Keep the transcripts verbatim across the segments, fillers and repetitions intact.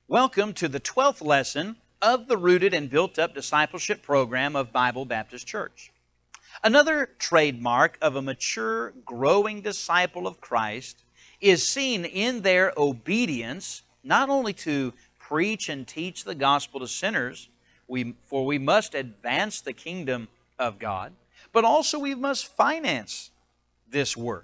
Welcome to the twelfth lesson of the Rooted and Built Up Discipleship Program of Bible Baptist Church. Another trademark of a mature, growing disciple of Christ is seen in their obedience, not only to preach and teach the gospel to sinners, we, for we must advance the kingdom of God, but also we must finance this work.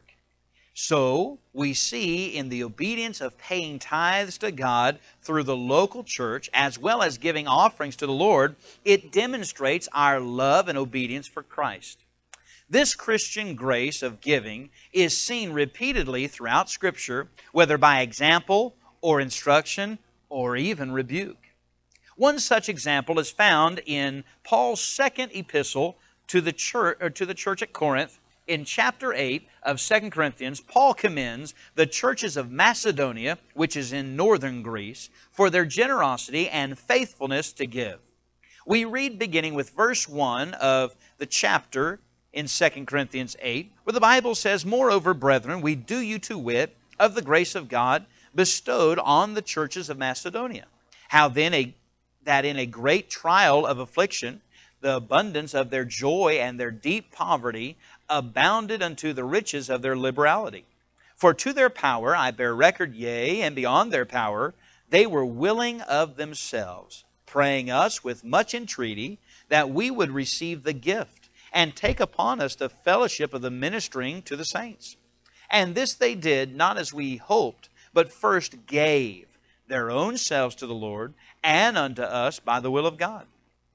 So, we see in the obedience of paying tithes to God through the local church, as well as giving offerings to the Lord, it demonstrates our love and obedience for Christ. This Christian grace of giving is seen repeatedly throughout Scripture, whether by example or instruction or even rebuke. One such example is found in Paul's second epistle to the church, or to the church at Corinth. In chapter eight of Second Corinthians, Paul commends the churches of Macedonia, which is in northern Greece, for their generosity and faithfulness to give. We read beginning with verse one of the chapter in Second Corinthians eight, where the Bible says, "Moreover, brethren, we do you to wit of the grace of God bestowed on the churches of Macedonia, how then a, that in a great trial of affliction, the abundance of their joy and their deep poverty abounded unto the riches of their liberality. For to their power I bear record, yea, and beyond their power, they were willing of themselves, praying us with much entreaty that we would receive the gift, and take upon us the fellowship of the ministering to the saints. And this they did, not as we hoped, but first gave their own selves to the Lord, and unto us by the will of God.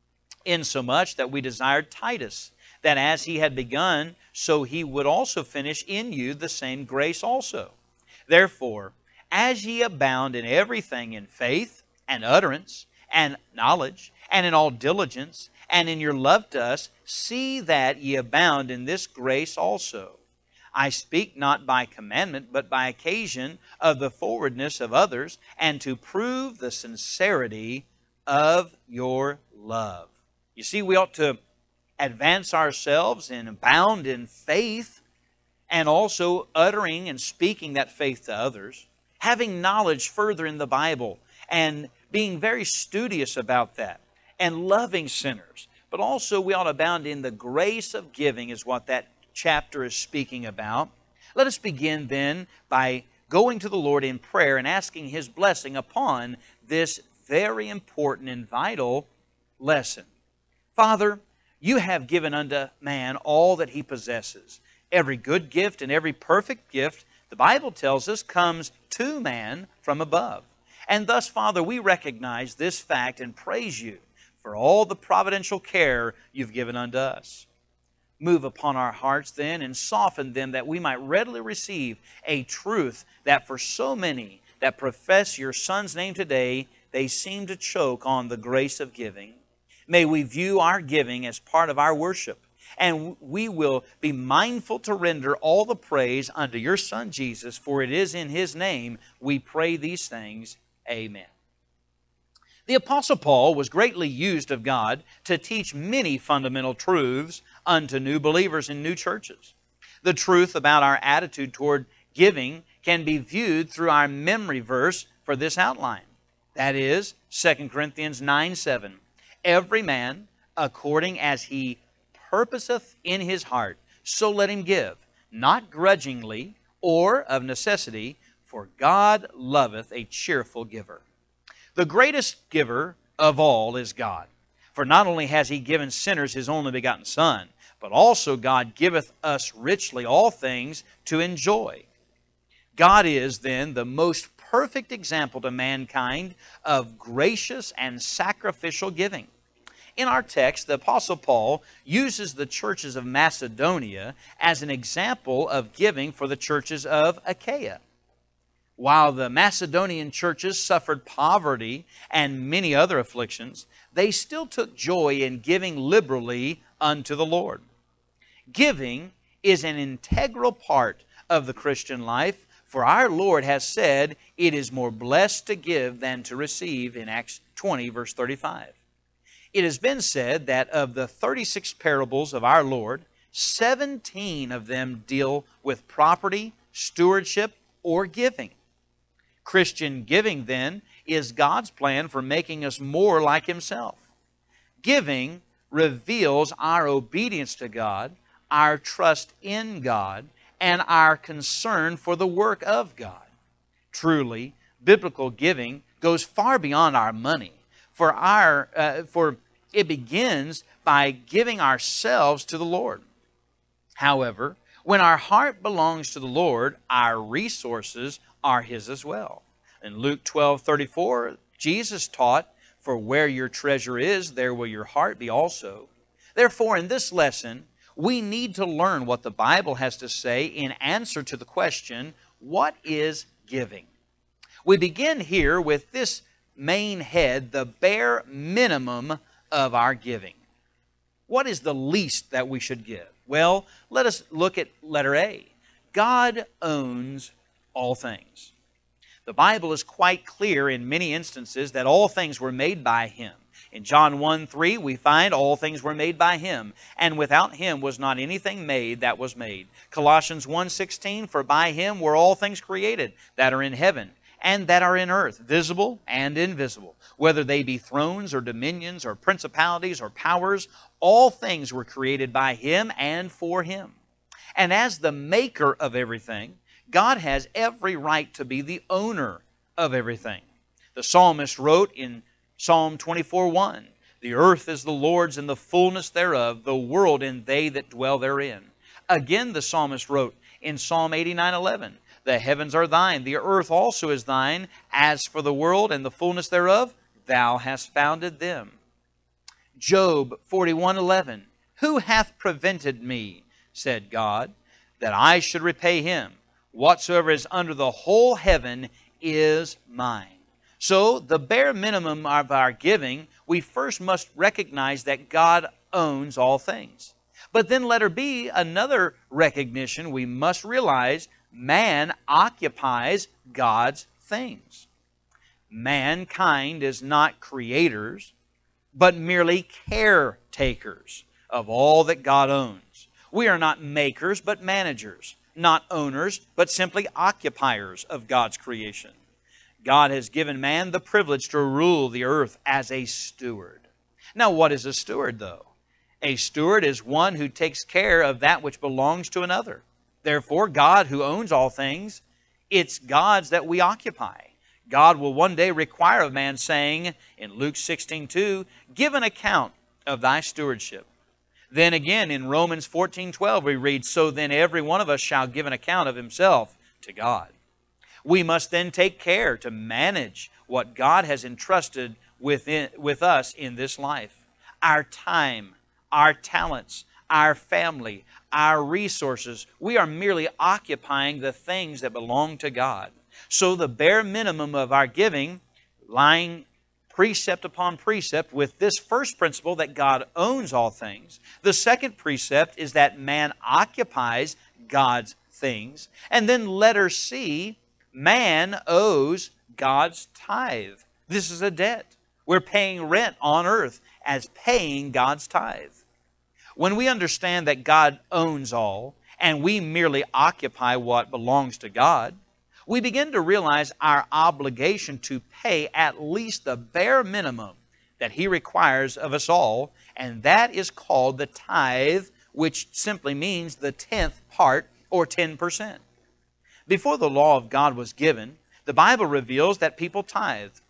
Insomuch that we desired Titus, that as he had begun, so he would also finish in you the same grace also. Therefore, as ye abound in everything in faith, and utterance, and knowledge, and in all diligence, and in your love to us, see that ye abound in this grace also. I speak not by commandment, but by occasion of the forwardness of others, and to prove the sincerity of your love." You see, we ought to advance ourselves and abound in faith, and also uttering and speaking that faith to others, having knowledge further in the Bible, and being very studious about that, and loving sinners. But also we ought to abound in the grace of giving, is what that chapter is speaking about. Let us begin then by going to the Lord in prayer and asking His blessing upon this very important and vital lesson. Father, You have given unto man all that he possesses. Every good gift and every perfect gift, the Bible tells us, comes to man from above. And thus, Father, we recognize this fact and praise You for all the providential care You've given unto us. Move upon our hearts then and soften them, that we might readily receive a truth that for so many that profess Your Son's name today, they seem to choke on the grace of giving. May we view our giving as part of our worship, and we will be mindful to render all the praise unto Your Son Jesus, for it is in His name we pray these things. Amen. The Apostle Paul was greatly used of God to teach many fundamental truths unto new believers in new churches. The truth about our attitude toward giving can be viewed through our memory verse for this outline. That is, Second Corinthians nine seven. Every man, according as he purposeth in his heart, so let him give, not grudgingly or of necessity, for God loveth a cheerful giver. The greatest giver of all is God. For not only has He given sinners His only begotten Son, but also God giveth us richly all things to enjoy. God is then the most perfect example to mankind of gracious and sacrificial giving. In our text, the Apostle Paul uses the churches of Macedonia as an example of giving for the churches of Achaia. While the Macedonian churches suffered poverty and many other afflictions, they still took joy in giving liberally unto the Lord. Giving is an integral part of the Christian life, for our Lord has said, "It is more blessed to give than to receive," in Acts twenty, verse thirty-five. It has been said that of the thirty-six parables of our Lord, seventeen of them deal with property, stewardship, or giving. Christian giving, then, is God's plan for making us more like Himself. Giving reveals our obedience to God, our trust in God, and our concern for the work of God. Truly, biblical giving goes far beyond our money, for our uh, for it begins by giving ourselves to the Lord. However, when our heart belongs to the Lord, our resources are His as well. In Luke twelve thirty-four, Jesus taught, "For where your treasure is, there will your heart be also." Therefore, in this lesson, we need to learn what the Bible has to say in answer to the question, what is giving? We begin here with this main head, the bare minimum of our giving. What is the least that we should give? Well, let us look at letter A. God owns all things. The Bible is quite clear in many instances that all things were made by Him. In John one three, we find all things were made by Him, and without Him was not anything made that was made. Colossians one sixteen, for by Him were all things created that are in heaven and that are in earth, visible and invisible. Whether they be thrones or dominions or principalities or powers, all things were created by Him and for Him. And as the maker of everything, God has every right to be the owner of everything. The psalmist wrote in Psalm twenty-four one, "The earth is the Lord's and the fullness thereof, the world and they that dwell therein." Again the psalmist wrote in Psalm eighty-nine eleven, "The heavens are thine, the earth also is thine. As for the world and the fullness thereof, thou hast founded them." Job forty-one eleven, "Who hath prevented me, said God, that I should repay him? Whatsoever is under the whole heaven is mine." So, the bare minimum of our giving, we first must recognize that God owns all things. But then letter B, another recognition we must realize, man occupies God's things. Mankind is not creators, but merely caretakers of all that God owns. We are not makers, but managers. Not owners, but simply occupiers of God's creation. God has given man the privilege to rule the earth as a steward. Now, what is a steward, though? A steward is one who takes care of that which belongs to another. Therefore, God, who owns all things, it's God's that we occupy. God will one day require of man, saying in Luke sixteen two, "Give an account of thy stewardship." Then again in Romans fourteen twelve we read, "So then every one of us shall give an account of himself to God." We must then take care to manage what God has entrusted within, with us in this life. Our time, our talents, our family, our resources. We are merely occupying the things that belong to God. So the bare minimum of our giving, lying precept upon precept with this first principle that God owns all things. The second precept is that man occupies God's things. And then letter C, man owes God's tithe. This is a debt. We're paying rent on earth as paying God's tithe. When we understand that God owns all and we merely occupy what belongs to God, we begin to realize our obligation to pay at least the bare minimum that He requires of us all, and that is called the tithe, which simply means the tenth part or ten percent. Before the law of God was given, the Bible reveals that people tithed.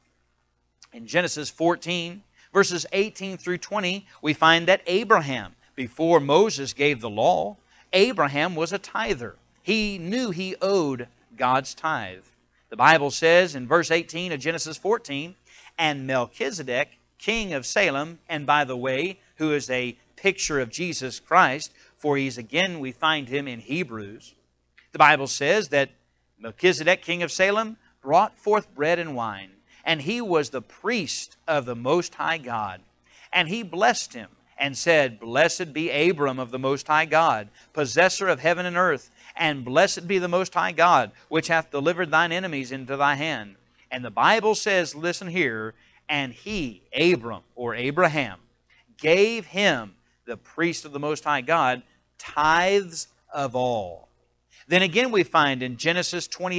In Genesis fourteen, verses eighteen through twenty, we find that Abraham, before Moses gave the law, Abraham was a tither. He knew he owed God's tithe. The Bible says in verse eighteen of Genesis fourteen, "And Melchizedek, king of Salem," and by the way, who is a picture of Jesus Christ, for he's again, we find him in Hebrews. The Bible says that Melchizedek, king of Salem, brought forth bread and wine, and he was the priest of the Most High God. And he blessed him and said, "Blessed be Abram of the Most High God, possessor of heaven and earth, and blessed be the Most High God, which hath delivered thine enemies into thy hand." And the Bible says, listen here, "And he," Abram or Abraham, "gave him," the priest of the Most High God, "tithes of all." Then again we find in Genesis twenty-eight,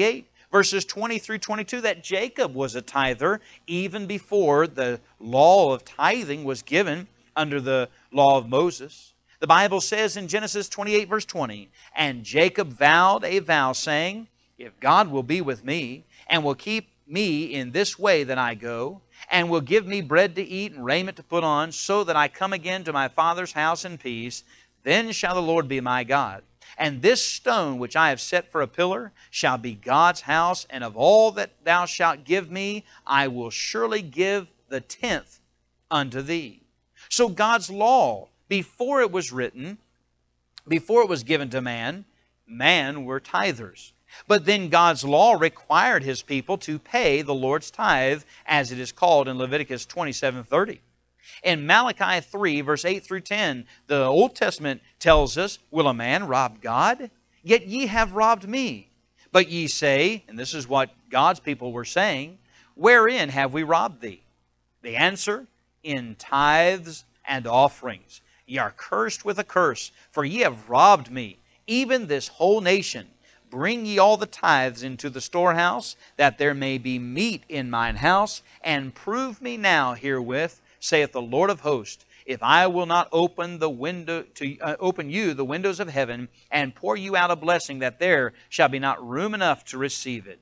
verses twenty through twenty-two, that Jacob was a tither even before the law of tithing was given under the law of Moses. The Bible says in Genesis twenty-eight, verse twenty, "And Jacob vowed a vow, saying, If God will be with me, and will keep me in this way that I go, and will give me bread to eat and raiment to put on, so that I come again to my father's house in peace, then shall the Lord be my God. And this stone which I have set for a pillar shall be God's house, and of all that thou shalt give me, I will surely give the tenth unto thee." So God's law, before it was written, before it was given to man, man were tithers. But then God's law required His people to pay the Lord's tithe, as it is called in Leviticus twenty-seven thirty. In Malachi three, verse eight through ten, the Old Testament tells us, "Will a man rob God? Yet ye have robbed me. But ye say," and this is what God's people were saying, "Wherein have we robbed thee?" The answer, "In tithes and offerings. Ye are cursed with a curse, for ye have robbed me, even this whole nation. Bring ye all the tithes into the storehouse, that there may be meat in mine house, and prove me now herewith, saith the Lord of hosts, if I will not open the window to uh, open you the windows of heaven, and pour you out a blessing, that there shall be not room enough to receive it."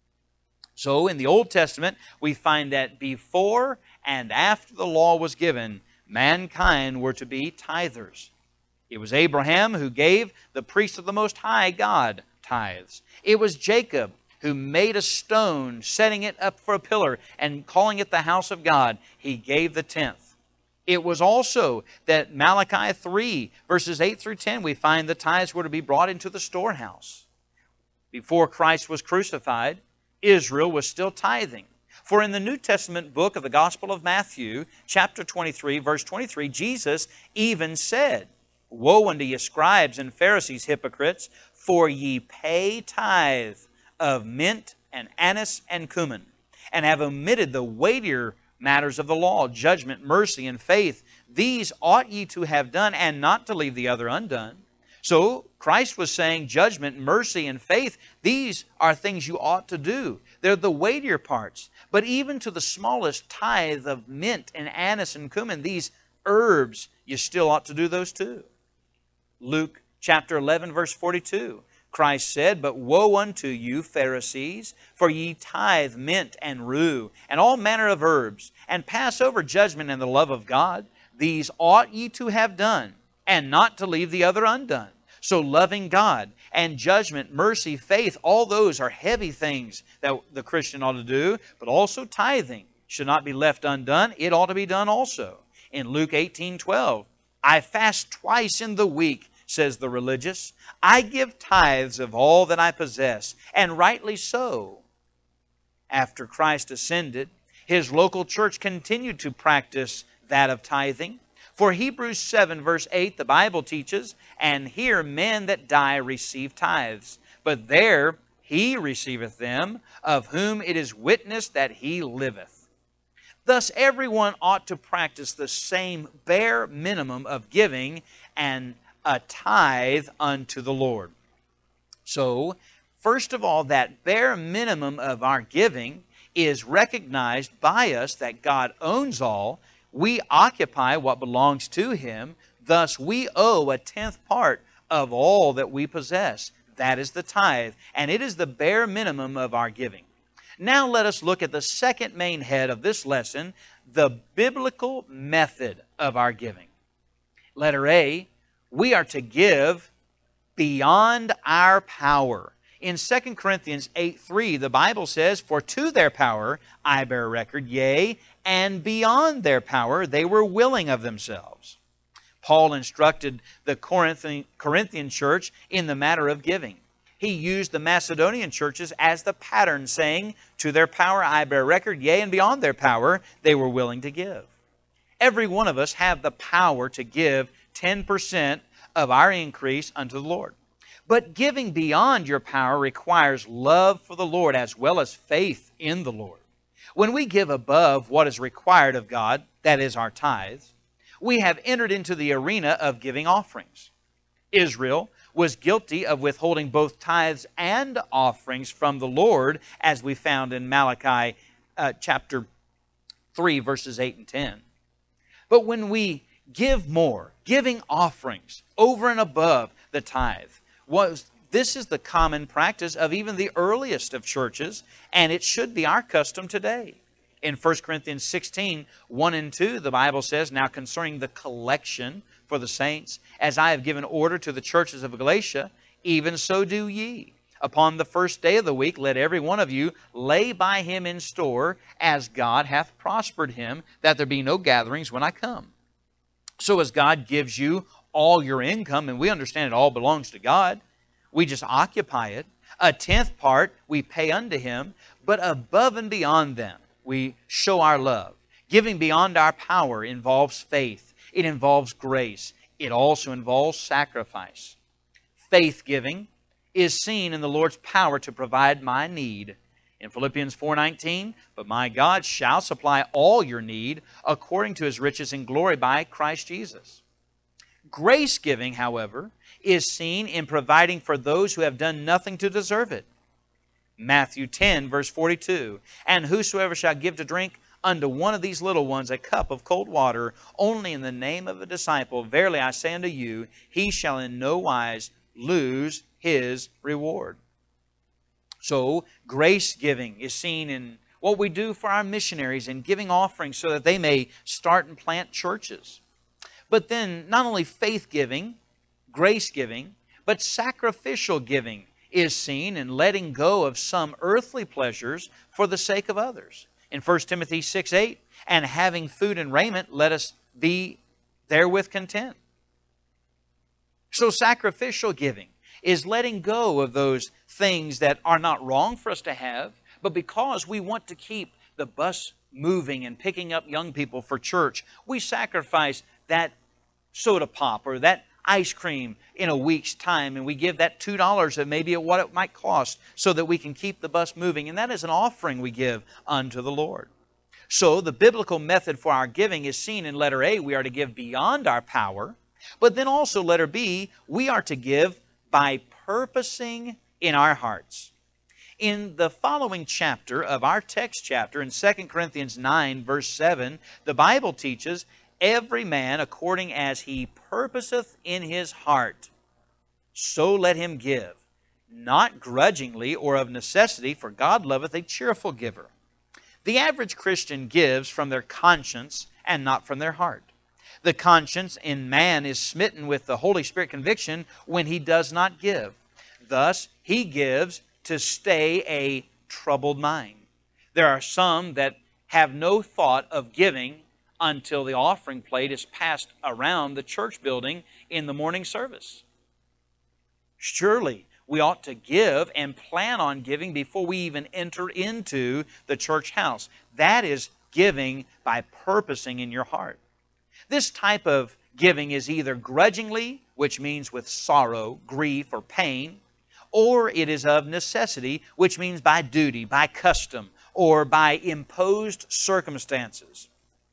So in the Old Testament, we find that before and after the law was given, mankind were to be tithers. It was Abraham who gave the priest of the Most High God tithes. It was Jacob who made a stone, setting it up for a pillar and calling it the house of God. He gave the tenth. It was also that Malachi three, verses eight through ten, we find the tithes were to be brought into the storehouse. Before Christ was crucified, Israel was still tithing. For in the New Testament book of the Gospel of Matthew, chapter twenty-three, verse twenty-three, Jesus even said, "Woe unto ye, scribes and Pharisees, hypocrites, for ye pay tithe of mint and anise and cumin, and have omitted the weightier matters of the law, judgment, mercy, and faith. These ought ye to have done, and not to leave the other undone." So Christ was saying judgment, mercy, and faith, these are things you ought to do. They're the weightier parts. But even to the smallest tithe of mint and anise and cumin, these herbs, you still ought to do those too. Luke chapter eleven, verse forty-two, Christ said, "But woe unto you, Pharisees, for ye tithe mint and rue, and all manner of herbs, and pass over judgment and the love of God. These ought ye to have done, and not to leave the other undone." So loving God and judgment, mercy, faith, all those are heavy things that the Christian ought to do, but also tithing should not be left undone. It ought to be done also. In Luke eighteen twelve, "I fast twice in the week, says the religious. I give tithes of all that I possess, and rightly so." After Christ ascended, His local church continued to practice that of tithing. For Hebrews seven, verse eight, the Bible teaches, "And here men that die receive tithes, but there He receiveth them, of whom it is witnessed that He liveth." Thus everyone ought to practice the same bare minimum of giving and a tithe unto the Lord. So, first of all, that bare minimum of our giving is recognized by us that God owns all. We occupy what belongs to Him. Thus, we owe a tenth part of all that we possess. That is the tithe, and it is the bare minimum of our giving. Now let us look at the second main head of this lesson, the biblical method of our giving. Letter A, we are to give beyond our power. In Second Corinthians eight three, the Bible says, "For to their power I bear record, yea, and beyond their power they were willing of themselves." Paul instructed the Corinthian, Corinthian church in the matter of giving. He used the Macedonian churches as the pattern, saying, "To their power I bear record, yea, and beyond their power they were willing to give." Every one of us have the power to give ten percent of our increase unto the Lord. But giving beyond your power requires love for the Lord as well as faith in the Lord. When we give above what is required of God, that is our tithes, we have entered into the arena of giving offerings. Israel was guilty of withholding both tithes and offerings from the Lord, as we found in Malachi uh, chapter three, verses eight and ten. But when we give more, giving offerings over and above the tithe, was this is the common practice of even the earliest of churches, and it should be our custom today. In First Corinthians sixteen, one and two, the Bible says, "Now concerning the collection for the saints, as I have given order to the churches of Galatia, even so do ye. Upon the first day of the week, let every one of you lay by him in store, as God hath prospered him, that there be no gatherings when I come." So as God gives you all your income, and we understand it all belongs to God, we just occupy it. A tenth part we pay unto Him, but above and beyond them, we show our love. Giving beyond our power involves faith. It involves grace. It also involves sacrifice. Faith giving is seen in the Lord's power to provide my need. In Philippians four nineteen, "But my God shall supply all your need according to His riches in glory by Christ Jesus." Grace giving, however, is seen in providing for those who have done nothing to deserve it. Matthew ten, verse forty-two, "And whosoever shall give to drink unto one of these little ones a cup of cold water, only in the name of a disciple, verily I say unto you, he shall in no wise lose his reward." So, grace giving is seen in what we do for our missionaries in giving offerings so that they may start and plant churches. But then, not only faith giving, grace giving, but sacrificial giving is seen in letting go of some earthly pleasures for the sake of others. In First Timothy six eight, "And having food and raiment, let us be therewith content." So sacrificial giving is letting go of those things that are not wrong for us to have, but because we want to keep the bus moving and picking up young people for church, we sacrifice that soda pop or that ice cream in a week's time, and we give that two dollars that maybe what it might cost so that we can keep the bus moving. And that is an offering we give unto the Lord. So the biblical method for our giving is seen in letter A. We are to give beyond our power. But then also letter B, we are to give by purposing in our hearts. In the following chapter of our text chapter, in Second Corinthians nine, verse seven, the Bible teaches, "Every man according as he purposeth in his heart, so let him give, not grudgingly or of necessity, for God loveth a cheerful giver." The average Christian gives from their conscience and not from their heart. The conscience in man is smitten with the Holy Spirit conviction when he does not give. Thus, he gives to stay a troubled mind. There are some that have no thought of giving until the offering plate is passed around the church building in the morning service. Surely we ought to give and plan on giving before we even enter into the church house. That is giving by purposing in your heart. This type of giving is either grudgingly, which means with sorrow, grief, or pain, or it is of necessity, which means by duty, by custom, or by imposed circumstances.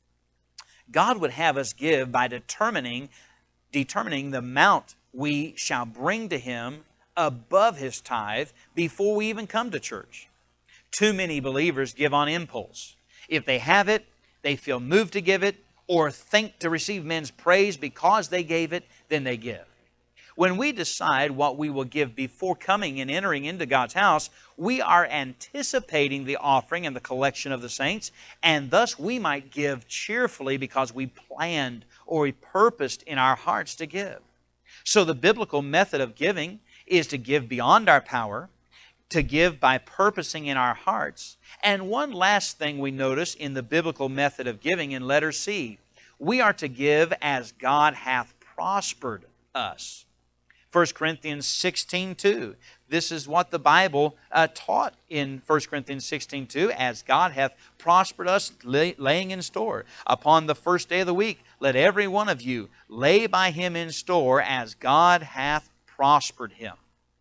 God would have us give by determining, determining the amount we shall bring to Him above His tithe before we even come to church. Too many believers give on impulse. If they have it, they feel moved to give it, or think to receive men's praise because they gave it, then they give. When we decide what we will give before coming and entering into God's house, we are anticipating the offering and the collection of the saints, and thus we might give cheerfully because we planned or we purposed in our hearts to give. So the biblical method of giving is to give beyond our power, to give by purposing in our hearts. And one last thing we notice in the biblical method of giving in letter C, we are to give as God hath prospered us. First Corinthians sixteen two. This is what the Bible uh, taught in First Corinthians sixteen two. "As God hath prospered us, lay, laying in store. Upon the first day of the week, let every one of you lay by him in store, as God hath prospered him."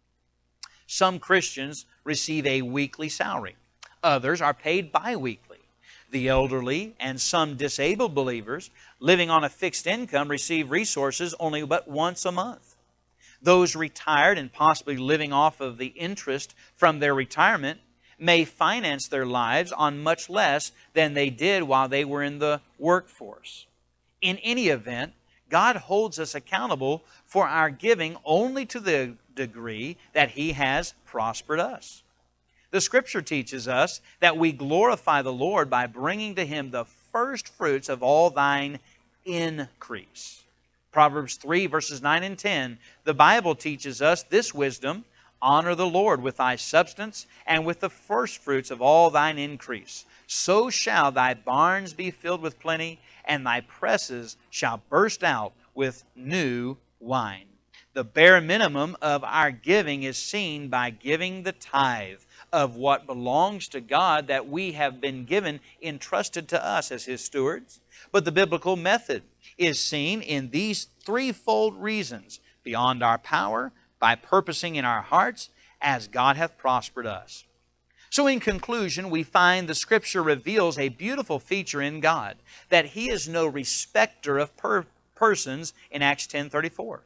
Some Christians receive a weekly salary. Others are paid bi-weekly. The elderly and some disabled believers living on a fixed income receive resources only but once a month. Those retired and possibly living off of the interest from their retirement may finance their lives on much less than they did while they were in the workforce. In any event, God holds us accountable for our giving only to the degree that He has prospered us. The Scripture teaches us that we glorify the Lord by bringing to Him the first fruits of all thine increase. Proverbs three, verses nine and ten, the Bible teaches us this wisdom: honor the Lord with thy substance and with the first fruits of all thine increase. So shall thy barns be filled with plenty, and thy presses shall burst out with new wine. The bare minimum of our giving is seen by giving the tithe of what belongs to God that we have been given, entrusted to us as His stewards. But the biblical method is seen in these threefold reasons: beyond our power, by purposing in our hearts, as God hath prospered us. So in conclusion, we find the Scripture reveals a beautiful feature in God, that He is no respecter of per persons in Acts ten thirty-four.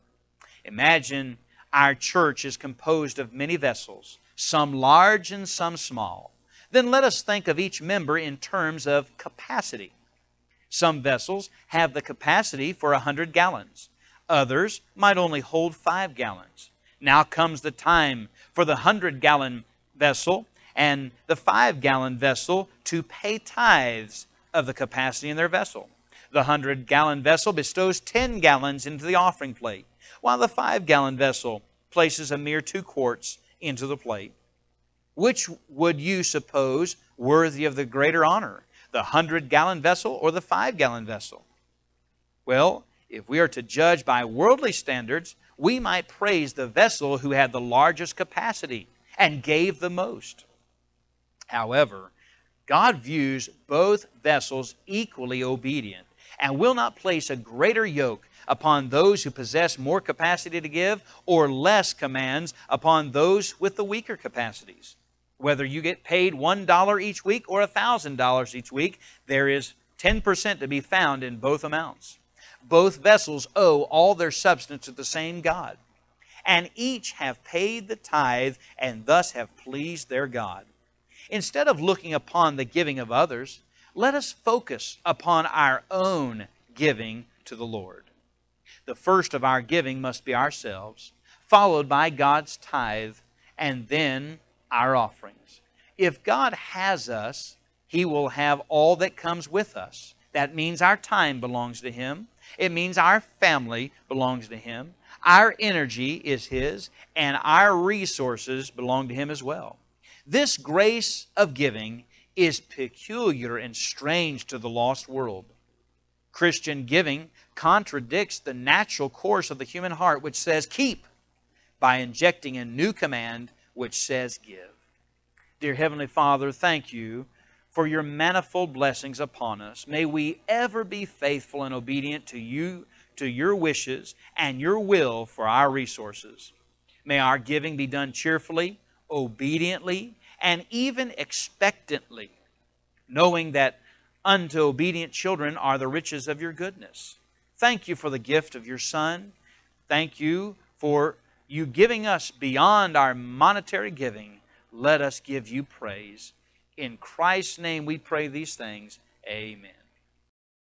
Imagine our church is composed of many vessels, some large and some small. Then let us think of each member in terms of capacity. Some vessels have the capacity for a hundred gallons. Others might only hold five gallons. Now comes the time for the hundred-gallon vessel and the five-gallon vessel to pay tithes of the capacity in their vessel. The hundred-gallon vessel bestows ten gallons into the offering plate, while the five-gallon vessel places a mere two quarts into the plate. Which would you suppose worthy of the greater honor, the hundred-gallon vessel or the five-gallon vessel? Well, if we are to judge by worldly standards, we might praise the vessel who had the largest capacity and gave the most. However, God views both vessels equally obedient and will not place a greater yoke upon those who possess more capacity to give or less commands upon those with the weaker capacities. Whether you get paid one dollar each week or one thousand dollars each week, there is ten percent to be found in both amounts. Both vessels owe all their substance to the same God, and each have paid the tithe and thus have pleased their God. Instead of looking upon the giving of others, let us focus upon our own giving to the Lord. The first of our giving must be ourselves, followed by God's tithe, and then our offerings. If God has us, He will have all that comes with us. That means our time belongs to Him. It means our family belongs to Him. Our energy is His, and our resources belong to Him as well. This grace of giving is peculiar and strange to the lost world. Christian giving contradicts the natural course of the human heart, which says keep, by injecting a new command which says give. Dear Heavenly Father, thank You for Your manifold blessings upon us. May we ever be faithful and obedient to You, to Your wishes and Your will for our resources. May our giving be done cheerfully, obediently, and even expectantly, knowing that unto obedient children are the riches of Your goodness. Thank You for the gift of Your Son. Thank You for You giving us beyond our monetary giving. Let us give You praise. In Christ's name we pray these things. Amen.